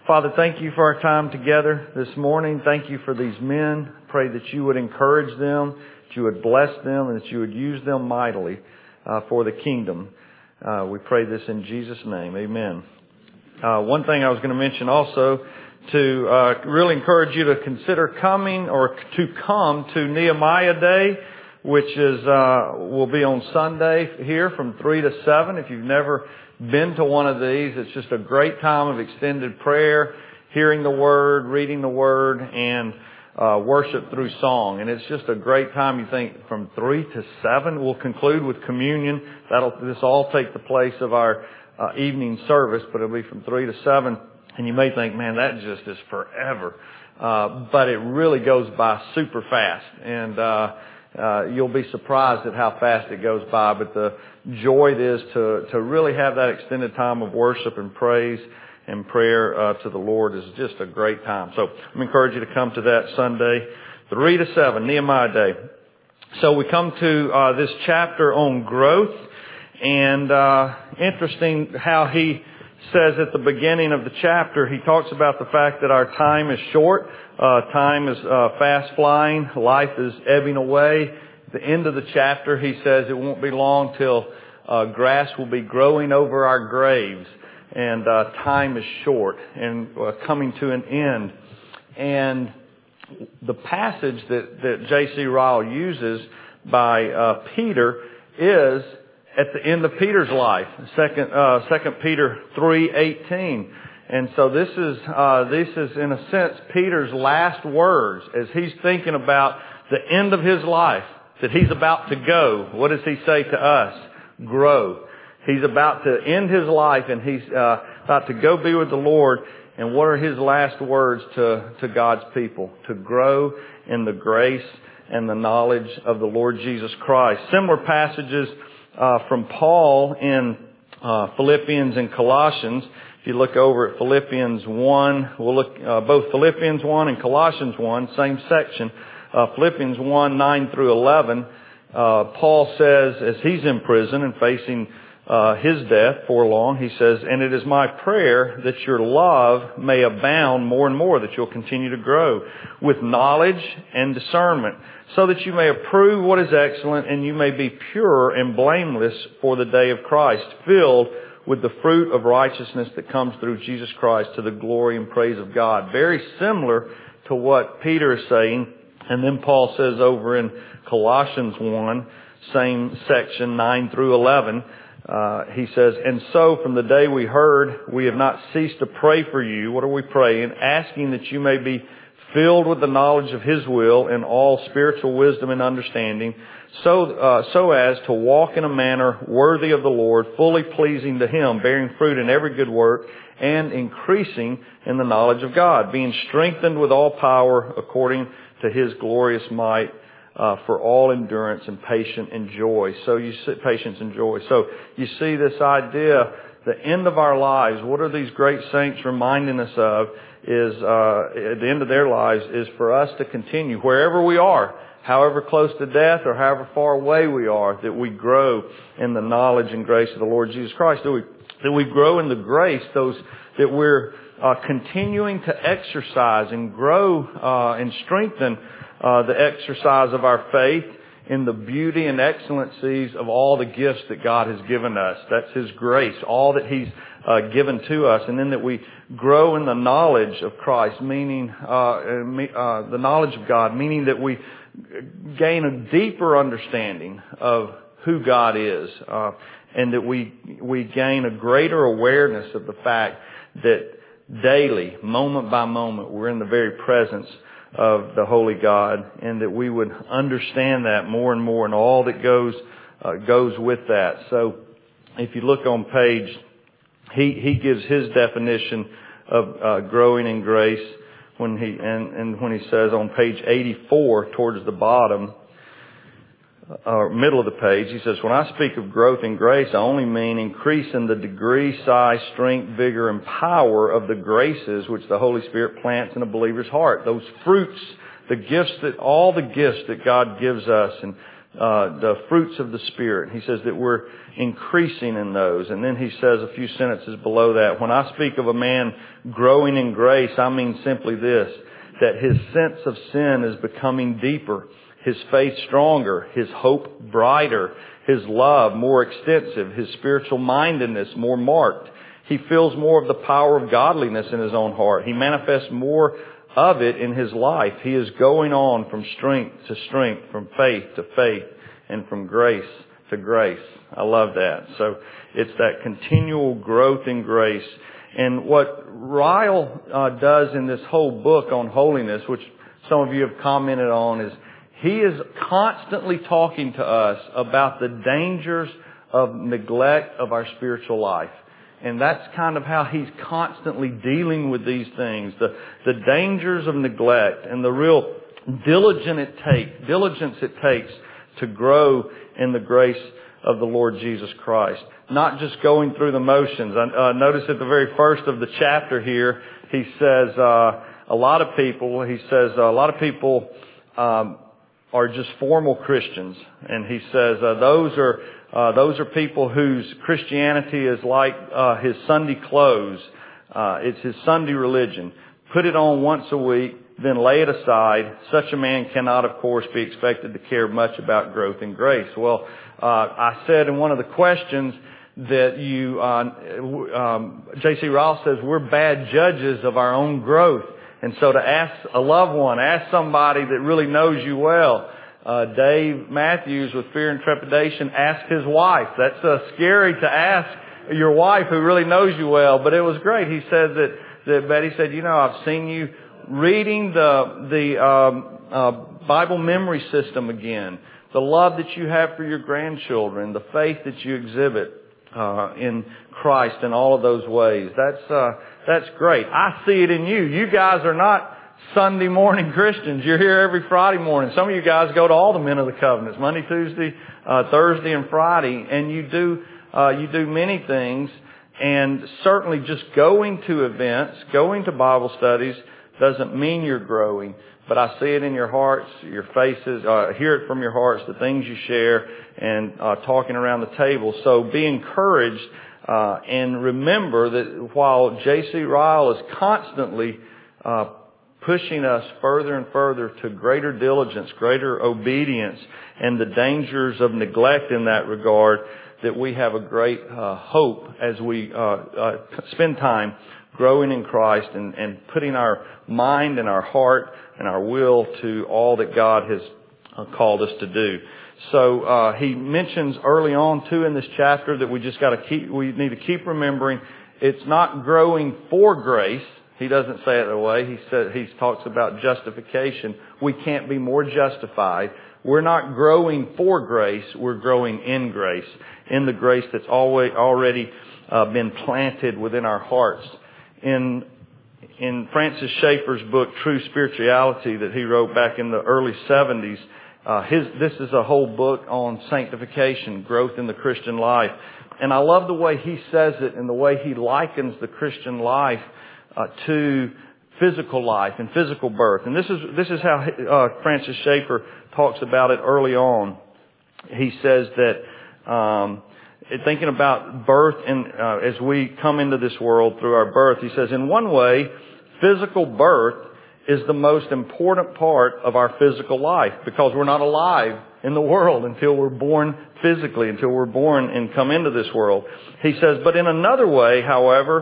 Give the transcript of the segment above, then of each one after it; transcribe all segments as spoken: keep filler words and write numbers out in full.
Father, thank you for our time together this morning. Thank you for these men. Pray that you would encourage them, that you would bless them, and that you would use them mightily uh, for the kingdom. Uh, we pray this in Jesus' name. Amen. Uh, one thing I was going to mention also, to uh, really encourage you to consider coming or to come to Nehemiah Day, which is uh, will be on Sunday here from three to seven. If you've never been to one of these, it's just a great time of extended prayer, hearing the Word, reading the Word, and uh, worship through song. And it's just a great time. You think from three to seven. We'll conclude with communion. That'll this all take the place of our uh, evening service, but it'll be from three to seven. And you may think, man, that just is forever. Uh, but it really goes by super fast. And uh, uh, you'll be surprised at how fast it goes by. But the joy it is to, to really have that extended time of worship and praise and prayer uh, to the Lord is just a great time. So I encourage you to come to that Sunday, three to seven, Nehemiah Day. So we come to uh, this chapter on growth. And uh, interesting how he says at the beginning of the chapter, he talks about the fact that our time is short, uh, time is uh, fast flying, life is ebbing away. At the end of the chapter, he says it won't be long till uh, grass will be growing over our graves, and uh, time is short and uh, coming to an end. And the passage that, that J C Ryle uses by uh, Peter is at the end of Peter's life, second, uh, Second Peter three eighteen, and so this is uh, this is in a sense Peter's last words as he's thinking about the end of his life, that he's about to go. What does he say to us? Grow. He's about to end his life, and he's uh, about to go be with the Lord. And what are his last words to to God's people? To grow in the grace and the knowledge of the Lord Jesus Christ. Similar passages Uh, from Paul in uh, Philippians and Colossians. If you look over at Philippians one, we'll look uh, both Philippians one and Colossians one, same section. Uh, Philippians one, nine through eleven, uh, Paul says, as he's in prison and facing uh, his death for long, he says, "And it is my prayer that your love may abound more and more, that you'll continue to grow with knowledge and discernment, so that you may approve what is excellent, and you may be pure and blameless for the day of Christ, filled with the fruit of righteousness that comes through Jesus Christ, to the glory and praise of God." Very similar to what Peter is saying. And then Paul says over in Colossians one, same section, nine through eleven, uh, he says, "And so from the day we heard, we have not ceased to pray for you." What are we praying? "Asking that you may be filled with the knowledge of His will in all spiritual wisdom and understanding, so uh, so as to walk in a manner worthy of the Lord, fully pleasing to Him, bearing fruit in every good work, and increasing in the knowledge of God, being strengthened with all power according to His glorious might, uh, for all endurance and patience and joy." So you see, patience and joy. So you see this idea, the end of our lives. What are these great saints reminding us of? Is uh, at the end of their lives is for us to continue wherever we are, however close to death or however far away we are, that we grow in the knowledge and grace of the Lord Jesus Christ. That we that we grow in the grace, those that we're uh, continuing to exercise and grow uh, and strengthen uh, the exercise of our faith in the beauty and excellencies of all the gifts that God has given us. That's His grace, all that He's uh, given to us. And then that we grow in the knowledge of Christ, meaning uh, uh, the knowledge of God, meaning that we gain a deeper understanding of who God is, uh, and that we we gain a greater awareness of the fact that daily, moment by moment, we're in the very presence of the Holy God, and that we would understand that more and more, and all that goes uh, goes with that. So, if you look on page, he he gives his definition of uh, growing in grace when he and, and when he says on page eighty-four, towards the bottom, or middle of the page, he says, "When I speak of growth in grace, I only mean increase in the degree, size, strength, vigor, and power of the graces which the Holy Spirit plants in a believer's heart." Those fruits, the gifts that, all the gifts that God gives us, and uh, the fruits of the Spirit. He says that we're increasing in those. And then he says a few sentences below that, when I speak of a man growing in grace, I mean simply this, that his sense of sin is becoming deeper, his faith stronger, his hope brighter, his love more extensive, his spiritual mindedness more marked. He feels more of the power of godliness in his own heart. He manifests more of it in his life. He is going on from strength to strength, from faith to faith, and from grace to grace. I love that. So it's that continual growth in grace. And what Ryle uh, does in this whole book on holiness, which some of you have commented on, is he is constantly talking to us about the dangers of neglect of our spiritual life. And that's kind of how he's constantly dealing with these things. The, the dangers of neglect and the real diligent it take, diligence it takes to grow in the grace of the Lord Jesus Christ. Not just going through the motions. I uh, notice at the very first of the chapter here, he says uh, a lot of people, he says uh, a lot of people um, are just formal Christians. And he says uh, those are Uh, those are people whose Christianity is like uh, his Sunday clothes. Uh, it's his Sunday religion. Put it on once a week, then lay it aside. Such a man cannot, of course, be expected to care much about growth in grace. Well, uh, I said in one of the questions that you, uh, um, J C Ryle says we're bad judges of our own growth. And so to ask a loved one, ask somebody that really knows you well. Uh, Dave Matthews, with fear and trepidation, asked his wife. That's uh, scary to ask your wife who really knows you well, but it was great. He said that, that Betty said, you know, I've seen you reading the, the, um, uh, Bible memory system again. The love that you have for your grandchildren, the faith that you exhibit, uh, in Christ in all of those ways. That's, uh, that's great. I see it in you. You guys are not Sunday morning Christians. You're here every Friday morning. Some of you guys go to all the Men of the Covenants, Monday, Tuesday, uh, Thursday, and Friday, and you do uh, you do many things. And certainly, just going to events, going to Bible studies, doesn't mean you're growing. But I see it in your hearts, your faces, uh, hear it from your hearts, the things you share, and uh, talking around the table. So be encouraged, uh, and remember that while J C Ryle is constantly uh, pushing us further and further to greater diligence, greater obedience, and the dangers of neglect in that regard, that we have a great uh, hope as we uh, uh, spend time growing in Christ and, and putting our mind and our heart and our will to all that God has uh, called us to do. So uh, he mentions early on too in this chapter that we just got to keep, we need to keep remembering it's not growing for grace. He doesn't say it that way. He said, he talks about justification. We can't be more justified. We're not growing for grace. We're growing in grace, in the grace that's always already uh, been planted within our hearts. In in Francis Schaeffer's book, True Spirituality, that he wrote back in the early seventies, uh, his this is a whole book on sanctification, growth in the Christian life. And I love the way he says it and the way he likens the Christian life Uh, to physical life and physical birth. And this is this is how uh, Francis Schaeffer talks about it early on. He says that um, thinking about birth and uh, as we come into this world through our birth, he says, in one way, physical birth is the most important part of our physical life because we're not alive in the world until we're born physically, until we're born and come into this world. He says, but in another way, however,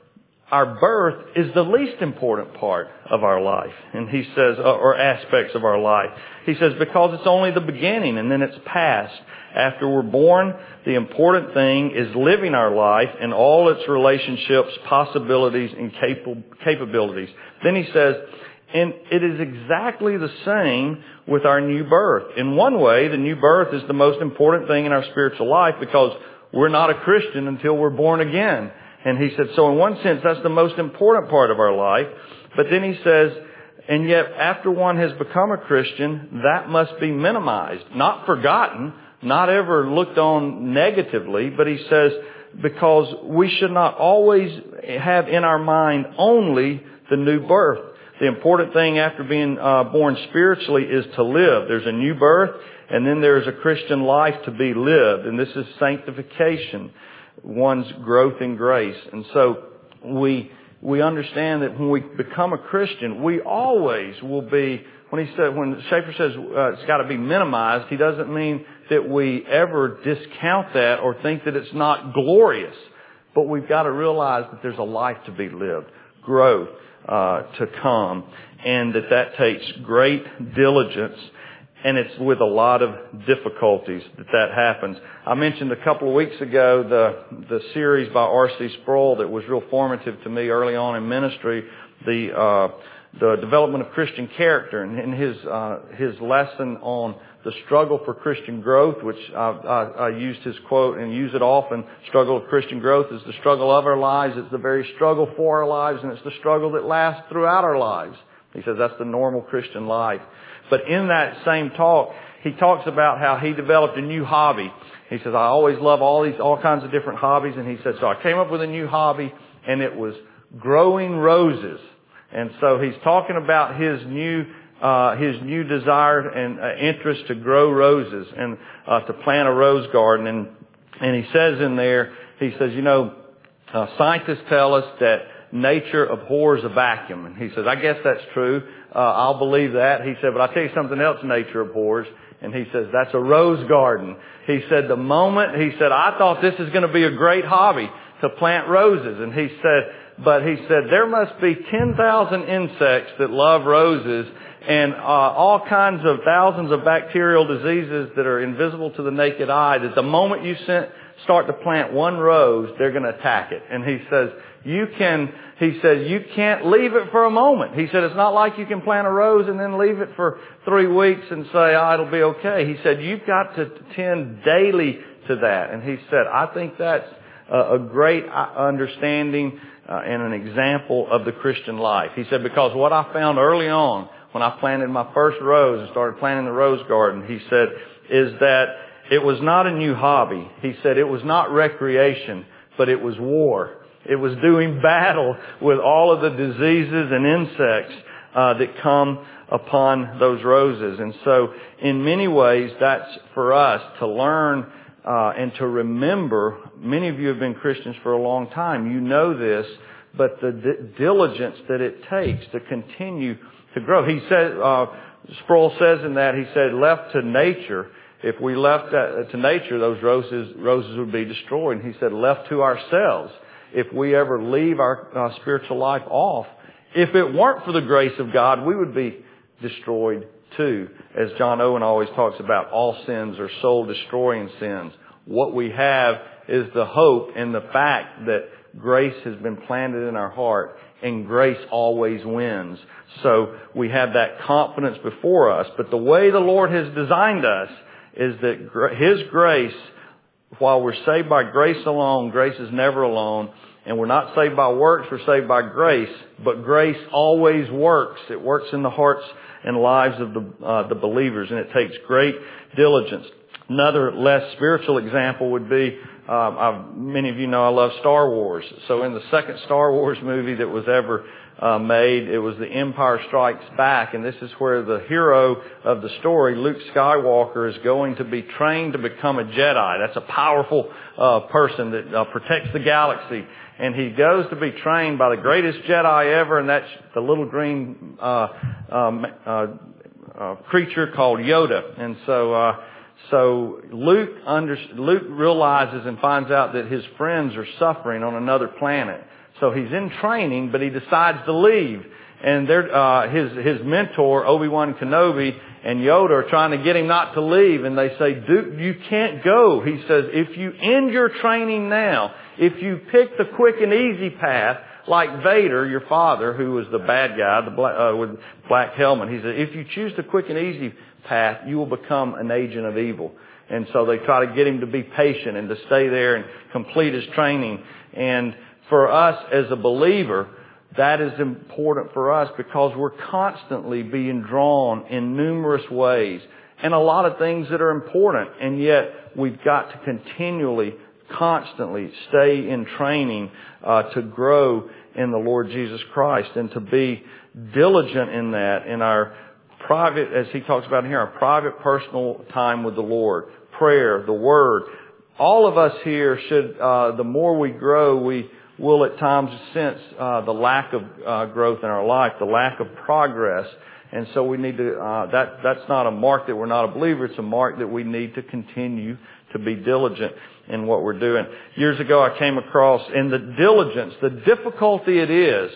our birth is the least important part of our life. And he says, or aspects of our life. He says, because it's only the beginning and then it's past. After we're born, the important thing is living our life in all its relationships, possibilities, and capabilities. Then he says, and it is exactly the same with our new birth. In one way, the new birth is the most important thing in our spiritual life because we're not a Christian until we're born again. And he said, so in one sense, that's the most important part of our life. But then he says, and yet after one has become a Christian, that must be minimized, not forgotten, not ever looked on negatively. But he says, because we should not always have in our mind only the new birth. The important thing after being uh, born spiritually is to live. There's a new birth, and then there's a Christian life to be lived. And this is sanctification, one's growth in grace. And so we we understand that when we become a Christian, we always will be, when he said, when Schaeffer says uh, it's got to be minimized, he doesn't mean that we ever discount that or think that it's not glorious. But we've got to realize that there's a life to be lived, growth uh, to come, and that that takes great diligence, and it's with a lot of difficulties that that happens. I mentioned a couple of weeks ago the the series by R C Sproul that was real formative to me early on in ministry, the uh, the development of Christian character, and in his uh, his lesson on the struggle for Christian growth, which I, I, I used his quote and use it often. Struggle of Christian growth is the struggle of our lives. It's the very struggle for our lives, and it's the struggle that lasts throughout our lives. He says that's the normal Christian life. But in that same talk, he talks about how he developed a new hobby. He says, I always love all these, all kinds of different hobbies. And he said, so I came up with a new hobby, and it was growing roses. And so he's talking about his new Uh, his new desire and uh, interest to grow roses and uh, to plant a rose garden. And and he says in there, he says, you know, uh, scientists tell us that nature abhors a vacuum. And he says, I guess that's true. Uh, I'll believe that. He said, but I'll tell you something else nature abhors. And he says, that's a rose garden. He said, the moment, he said, I thought this is going to be a great hobby to plant roses. And he said, but he said, there must be ten thousand insects that love roses, and uh, all kinds of thousands of bacterial diseases that are invisible to the naked eye, that the moment you sent, start to plant one rose, they're going to attack it. And he says, you can, he says, you can't leave it for a moment. He said, it's not like you can plant a rose and then leave it for three weeks and say, oh, it'll be okay. He said, you've got to tend daily to that. And he said, I think that's a great understanding uh, and an example of the Christian life. He said, because what I found early on, when I planted my first rose and started planting the rose garden, he said, is that it was not a new hobby. He said it was not recreation, but it was war. It was doing battle with all of the diseases and insects uh, that come upon those roses. And so in many ways, that's for us to learn uh, and to remember. Many of you have been Christians for a long time. You know this, but the d- diligence that it takes to continue to grow. He said, uh, Sproul says in that, he said, left to nature, if we left that to nature, those roses, roses would be destroyed. And he said, left to ourselves, if we ever leave our uh, spiritual life off, if it weren't for the grace of God, we would be destroyed too. As John Owen always talks about, all sins are soul-destroying sins. What we have is the hope and the fact that grace has been planted in our heart, and grace always wins. So we have that confidence before us. But the way the Lord has designed us is that His grace, while we're saved by grace alone, grace is never alone. And we're not saved by works, we're saved by grace. But grace always works. It works in the hearts and lives of the, uh, the believers, and it takes great diligence. Another less spiritual example would be, um, I've, many of you know I love Star Wars. So in the second Star Wars movie that was ever uh, made, it was The Empire Strikes Back. And this is where the hero of the story, Luke Skywalker, is going to be trained to become a Jedi. That's a powerful uh, person that uh, protects the galaxy. And he goes to be trained by the greatest Jedi ever, and that's the little green uh, um, uh, uh, creature called Yoda. And so... Uh, So Luke under, Luke realizes and finds out that his friends are suffering on another planet. So he's in training, but he decides to leave. And they're, uh, his his mentor, Obi-Wan Kenobi, and Yoda are trying to get him not to leave. And they say, Dude, you can't go. He says, if you end your training now, if you pick the quick and easy path, like Vader, your father, who was the bad guy, the black, uh, with black helmet, he said, if you choose the quick and easy path, you will become an agent of evil. And so they try to get him to be patient and to stay there and complete his training. And for us as a believer, that is important for us because we're constantly being drawn in numerous ways and a lot of things that are important. And yet we've got to continually constantly stay in training uh, to grow in the Lord Jesus Christ and to be diligent in that, in our private, as he talks about here, our private personal time with the Lord, prayer, the Word. All of us here should, uh, the more we grow, we will at times sense uh, the lack of uh, growth in our life, the lack of progress. And so we need to, uh, that, that's not a mark that we're not a believer. It's a mark that we need to continue to be diligent in what we're doing. Years ago I came across in the diligence, the difficulty it is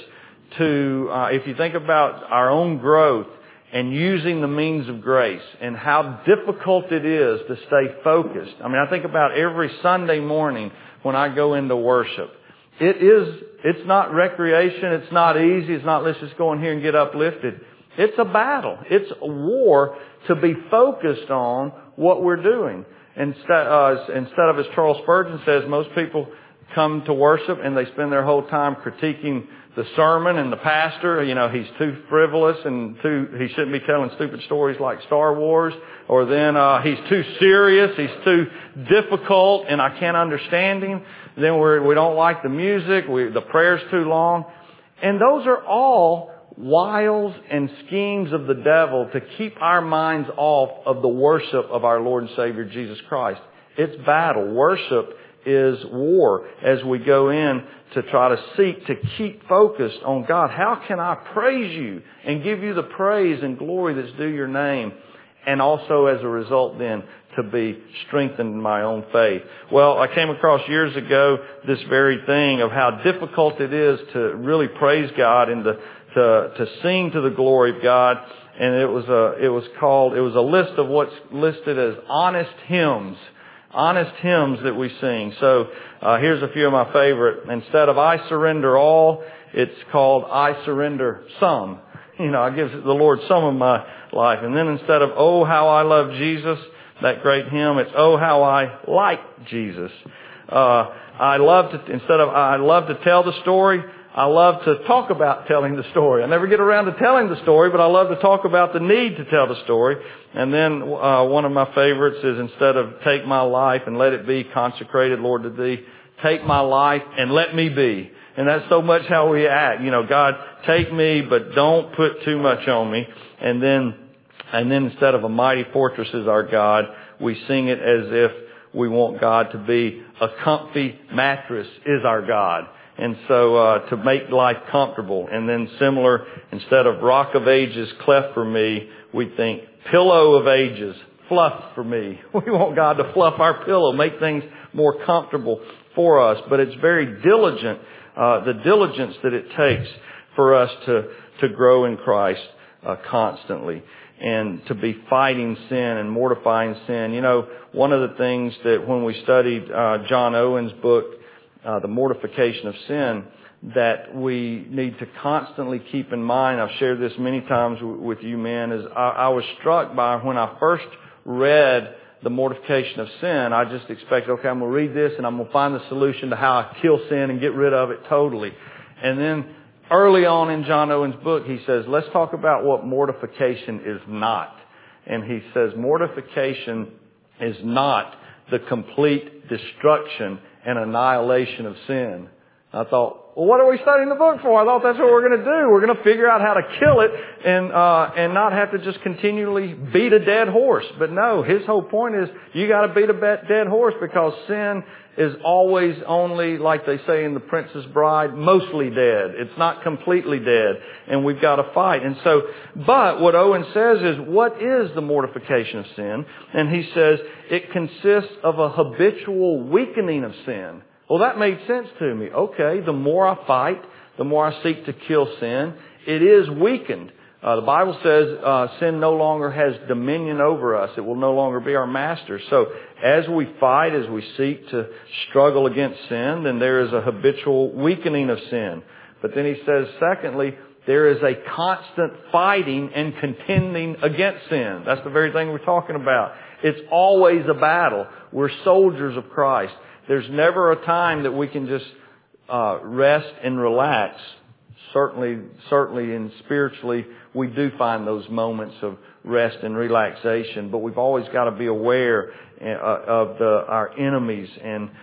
to, uh, if you think about our own growth and using the means of grace and how difficult it is to stay focused. I mean, I think about every Sunday morning when I go into worship. It is, it's not recreation. It's not easy. It's not, let's just go in here and get uplifted. It's a battle. It's a war to be focused on what we're doing. Instead, uh, instead of, as Charles Spurgeon says, most people come to worship and they spend their whole time critiquing the sermon and the pastor. You know, he's too frivolous and too, he shouldn't be telling stupid stories like Star Wars. Or then uh, he's too serious, he's too difficult, and I can't understand him. Then we're, we don't like the music, we, the prayer's too long. And those are all wiles and schemes of the devil to keep our minds off of the worship of our Lord and Savior Jesus Christ. It's battle. Worship is war as we go in to try to seek to keep focused on God. How can I praise you and give you the praise and glory that's due your name? And also as a result then to be strengthened in my own faith. Well, I came across years ago this very thing of how difficult it is to really praise God and to to, to sing to the glory of God. And it was a, it was called, it was a list of what's listed as honest hymns. Honest hymns that we sing. So uh, here's a few of my favorite. Instead of I surrender all, it's called I surrender some. You know, I give the Lord some of my life. And then instead of oh how I love Jesus, that great hymn, it's oh how I like Jesus. Uh, I love to, instead of I love to tell the story, I love to talk about telling the story. I never get around to telling the story, but I love to talk about the need to tell the story. And then uh, one of my favorites is instead of take my life and let it be consecrated, Lord, to Thee, take my life and let me be. And that's so much how we act. You know, God, take me, but don't put too much on me. And then, and then instead of a mighty fortress is our God, we sing it as if we want God to be a comfy mattress is our God. And so uh, to make life comfortable. And then similar, instead of rock of ages cleft for me, we think pillow of ages fluff for me. We want God to fluff our pillow, make things more comfortable for us. But it's very diligent, uh, the diligence that it takes for us to, to grow in Christ uh, constantly. And to be fighting sin and mortifying sin. You know, one of the things that when we studied uh, John Owen's book, Uh, the mortification of sin, that we need to constantly keep in mind. I've shared this many times w- with you men, is I, I was struck by when I first read the mortification of sin, I just expected, okay, I'm going to read this and I'm going to find the solution to how I kill sin and get rid of it totally. And then early on in John Owen's book, he says, let's talk about what mortification is not. And he says, mortification is not the complete destruction and annihilation of sin. I thought, well, what are we studying the book for? I thought that's what we're going to do. We're going to figure out how to kill it and uh, and not have to just continually beat a dead horse. But no, his whole point is you got to beat a dead horse because sin is always only, like they say in The Princess Bride, mostly dead. It's not completely dead, and we've got to fight. And so, but what Owen says is, what is the mortification of sin? And he says it consists of a habitual weakening of sin. Well, that made sense to me. Okay, the more I fight, the more I seek to kill sin, it is weakened. Uh, the Bible says uh, sin no longer has dominion over us. It will no longer be our master. So as we fight, as we seek to struggle against sin, then there is a habitual weakening of sin. But then he says, secondly, there is a constant fighting and contending against sin. That's the very thing we're talking about. It's always a battle. We're soldiers of Christ. There's never a time that we can just uh, rest and relax. Certainly, certainly, and spiritually, we do find those moments of rest and relaxation. But we've always got to be aware uh, of the, our enemies and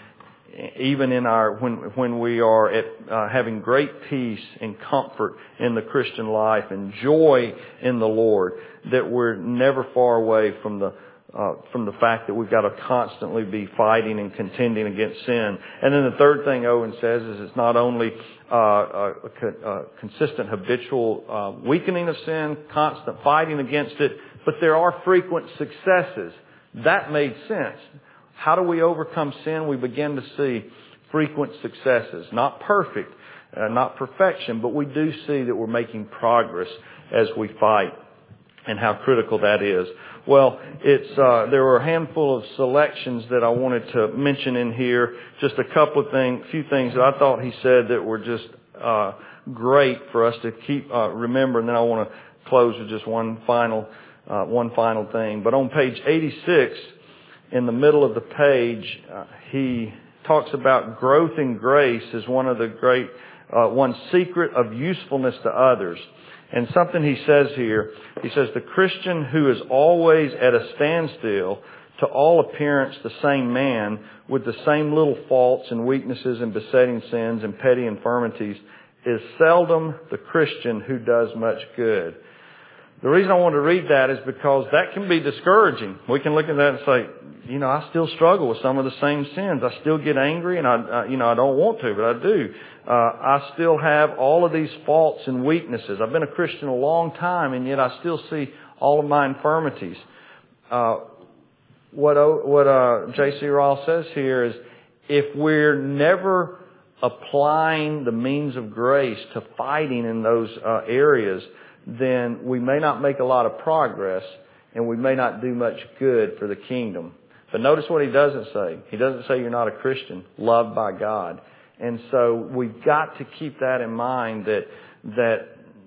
even in our when when we are at uh, having great peace and comfort in the Christian life and joy in the Lord, that we're never far away from the uh, from the fact that we've got to constantly be fighting and contending against sin. And then the third thing Owen says is it's not only uh, a, a consistent habitual uh, weakening of sin, constant fighting against it, but there are frequent successes. That made sense. How do we overcome sin? We begin to see frequent successes. Not perfect, uh, not perfection, but we do see that we're making progress as we fight, and how critical that is. Well, it's uh, there were a handful of selections that I wanted to mention in here. Just a couple of things, a few things that I thought he said that were just uh, great for us to keep uh, remember. And then I want to close with just one final, uh, one final thing. But on page eighty-six, in the middle of the page, uh, he talks about growth in grace as one of the great, uh, one secret of usefulness to others. And something he says here, he says, the Christian who is always at a standstill, to all appearance the same man, with the same little faults and weaknesses and besetting sins and petty infirmities, is seldom the Christian who does much good. The reason I want to read that is because that can be discouraging. We can look at that and say, you know, I still struggle with some of the same sins. I still get angry, and I, uh, you know, I don't want to, but I do. Uh, I still have all of these faults and weaknesses. I've been a Christian a long time, and yet I still see all of my infirmities. Uh, what what uh, J C Ryle says here is, if we're never applying the means of grace to fighting in those uh, areas, then we may not make a lot of progress, and we may not do much good for the kingdom. But notice what he doesn't say. He doesn't say you're not a Christian, loved by God. And so we've got to keep that in mind, that that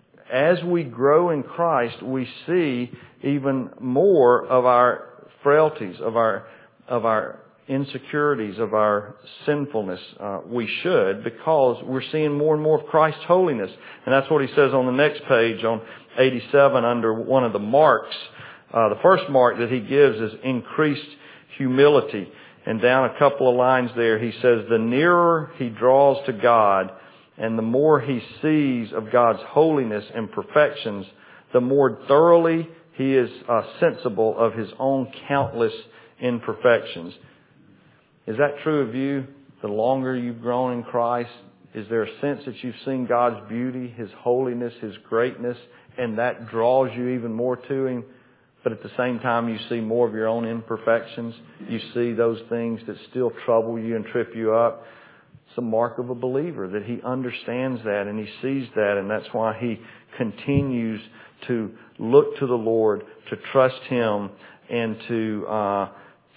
as we grow in Christ, we see even more of our frailties, of our of our insecurities, of our sinfulness. Uh, we should, because we're seeing more and more of Christ's holiness. And that's what he says on the next page, on eighty-seven, under one of the marks. Uh, the first mark that he gives is increased humility. And down a couple of lines there, he says, the nearer he draws to God, and the more he sees of God's holiness and perfections, the more thoroughly he is uh, sensible of his own countless imperfections. Is that true of you? The longer you've grown in Christ, is there a sense that you've seen God's beauty, His holiness, His greatness, and that draws you even more to Him? But at the same time, you see more of your own imperfections. You see those things that still trouble you and trip you up. It's a mark of a believer, that he understands that and he sees that, and that's why he continues to look to the Lord, to trust Him, and to uh,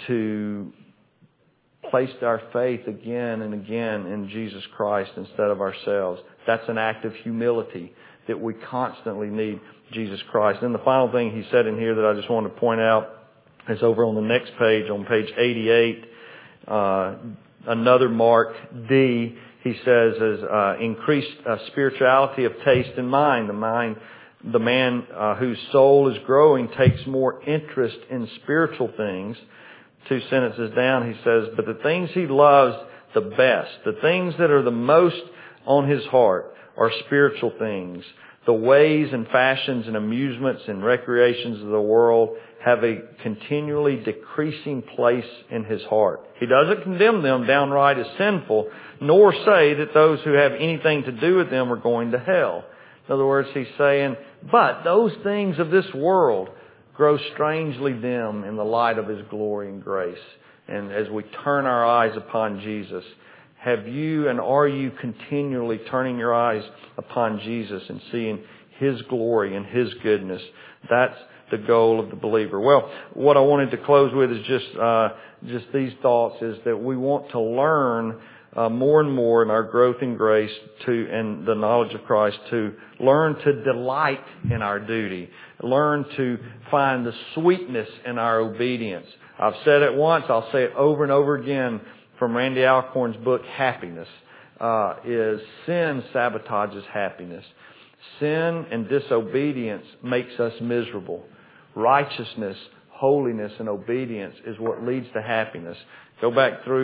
to place our faith again and again in Jesus Christ instead of ourselves. That's an act of humility, that we constantly need Jesus Christ. And the final thing he said in here that I just want to point out is over on the next page, on page eighty-eight, uh, another mark, D, he says, is uh, increased uh, spirituality of taste and mind. The mind, the man uh, whose soul is growing takes more interest in spiritual things. Two sentences down, he says, but the things he loves the best, the things that are the most on his heart, are spiritual things. The ways and fashions and amusements and recreations of the world have a continually decreasing place in his heart. He doesn't condemn them downright as sinful, nor say that those who have anything to do with them are going to hell. In other words, he's saying, but those things of this world grow strangely dim in the light of His glory and grace. And as we turn our eyes upon Jesus, have you and are you continually turning your eyes upon Jesus and seeing His glory and His goodness? That's the goal of the believer. Well, what I wanted to close with is just uh, just these thoughts, is that we want to learn uh, more and more in our growth in grace to and the knowledge of Christ, to learn to delight in our duty, learn to find the sweetness in our obedience. I've said it once, I'll say it over and over again, from Randy Alcorn's book, Happiness, uh, is sin sabotages happiness. Sin and disobedience makes us miserable. Righteousness, holiness, and obedience is what leads to happiness. Go back through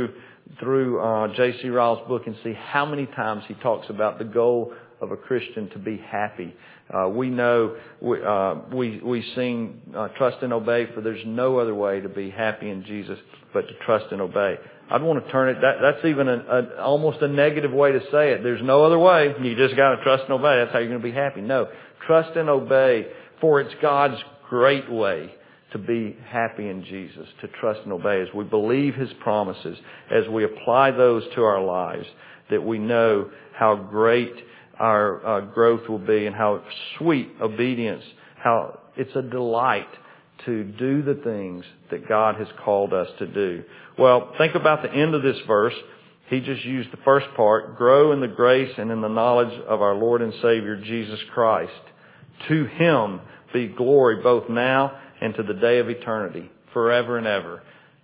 through uh, J C Ryle's book and see how many times he talks about the goal of a Christian to be happy. Uh, we know, we, uh, we, we sing, uh, trust and obey, for there's no other way to be happy in Jesus but to trust and obey. I'd want to turn it, that, that's even a, a, almost a negative way to say it. There's no other way. You just got to trust and obey. That's how you're going to be happy. No, trust and obey, for it's God's great way to be happy in Jesus, to trust and obey as we believe His promises, as we apply those to our lives, that we know how great our uh, growth will be and how sweet obedience, how it's a delight to do the things that God has called us to do. Well, think about the end of this verse. He just used the first part, grow in the grace and in the knowledge of our Lord and Savior, Jesus Christ. To Him be glory both now and to the day of eternity, forever and ever.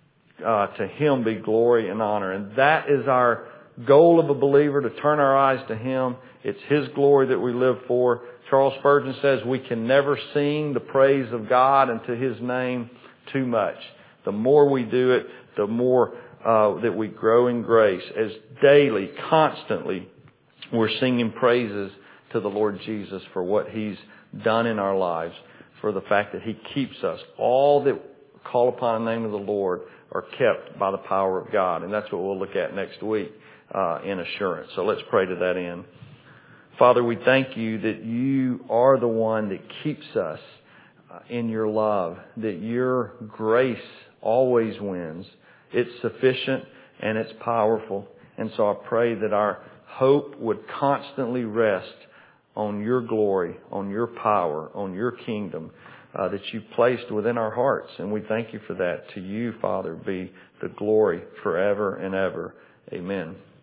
Uh, to Him be glory and honor. And that is our goal of a believer, to turn our eyes to Him. It's His glory that we live for. Charles Spurgeon says we can never sing the praise of God and to His name too much. The more we do it, the more uh, that we grow in grace, as daily, constantly, we're singing praises to the Lord Jesus for what He's done in our lives, for the fact that He keeps us. All that call upon the name of the Lord are kept by the power of God. And that's what we'll look at next week uh, in assurance. So let's pray to that end. Father, we thank You that You are the one that keeps us uh, in Your love, that Your grace always wins. It's sufficient and it's powerful. And so I pray that our hope would constantly rest on Your glory, on Your power, on Your kingdom uh, that You placed within our hearts. And we thank You for that. To You, Father, be the glory forever and ever. Amen.